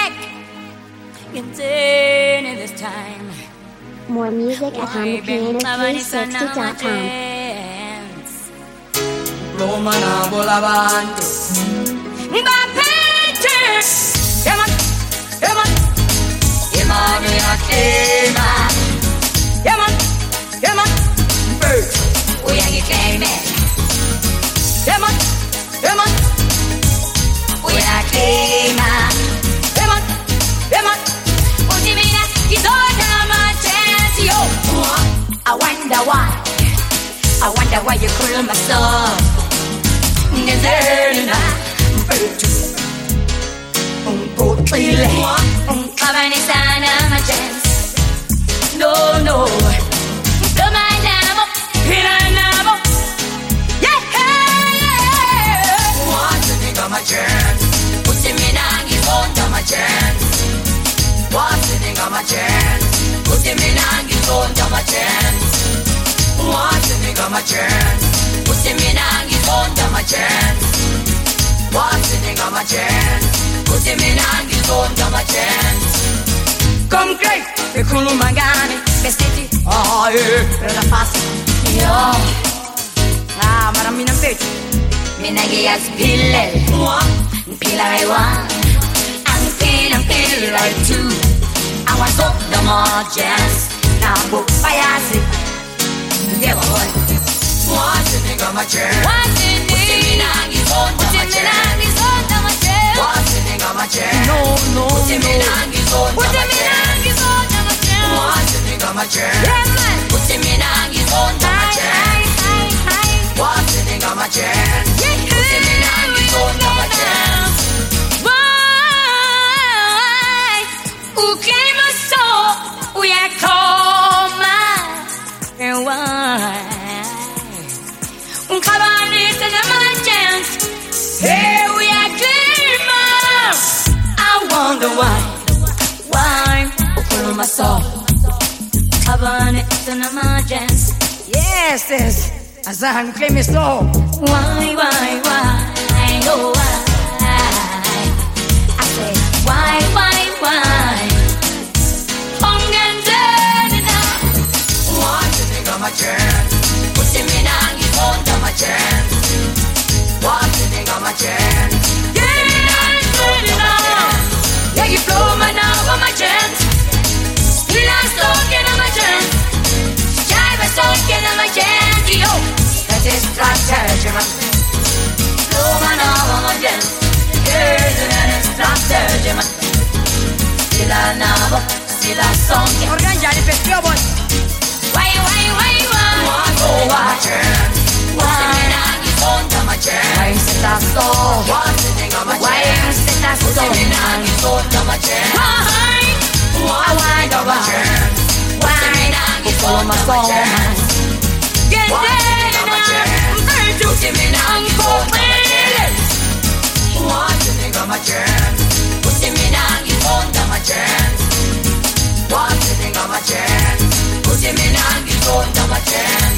Getting this time. More music at HamaPiano360.com. Roma na bolabanto. Mbapete. Ema. Ema me akema. Ema. We are getting it. Ema. We are kema. Ema. Utimina kizoda matezi yo. I wonder why you call my son. Ngezerina. Unkotile. Unkabanisana my chance. No. Domanamo. Piranamo. Yeah. What's the nigga my chance? Put him in and he's under my chance. What's the nigga my chance? Put him in and he's under my chance. What's the nigga my chance? Put him in and he's under my chance. What's the nigga my chance? Put him in and he's under my chance. Come great. Bekulu magani. Bestiti. Oh yeah. Rada fast. Yo. Maraming page. Minagiyas pilel. Pilay one. Ang pilay two. I was up the more chance. Now book payasi. Yeah, boy. What's the nigga my chance? What's the nigga my chance? What's the nigga my chance? No. Put him in and he's on my chance. What's the nigga my chance? Yeah, man. Put him in and he's on my chance. What's the nigga my chance? Put him in and he's on my chance. Why? Who came a soul? We are coma. And why? Unkabanis and my chance. Here we are dreamers. I wonder why. Pull my soul. Kabanis and my chance. Yes. As I claim it so. Why? Oh, why? I say, why? What's the nigga my chance? Put him in and he's under my chance. What's the nigga my chance? Put him in and he's under my chance. Yeah, you blow my now on my chance. Still I'm talking on my chance. Jive is talking on my chance. Yo, That is strategy, man. blow my now on my chance. That is strategy, man. Still I know, still I song. Organizzare per più boy. Why? What's the my chance? Put him in and he's under my chance. Why is it that so? What's the nigga my Why chance? is it that Put so? him in and he's under my chance. Why? What's the nigga my chance? Put him in and he's Follow my under my song. chance. Get What's the there nigga my chance? now. Put him in and he's under my chance. What's the nigga my chance? Put him in and he's under my chance. What's the nigga my chance? Put him in and he's under my chance.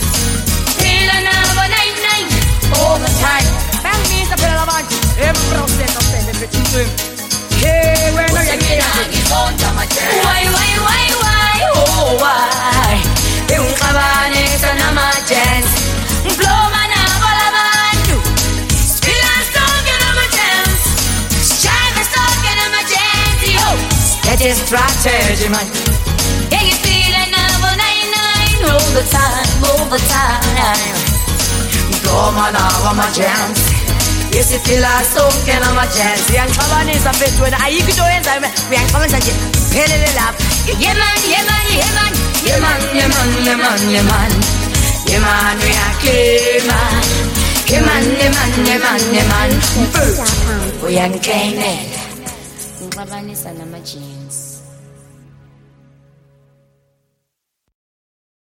Overtime. Ben mi sapere davanti e prossimo sempre per tutto. Che bueno Put ya him in and he's under my chance. Why? Oh, why? E un cabane sana ma chance. Un ploma na bola bandu. Still I'm talking on my chance. Jive is talking on my chance. Yo, That is strategy, man. yeah, you feel it now, 99 all the time. Toma now, my chance. Yes, if you like so, can I my chance? Yang kawan is a bit when I you do it, yang kawan saja. Pele le lap. Yeah, man. Yeman, we are Cayman. Yeman. HamaPiano360.com. We are Cayman. Ngibabani sana ma jeans.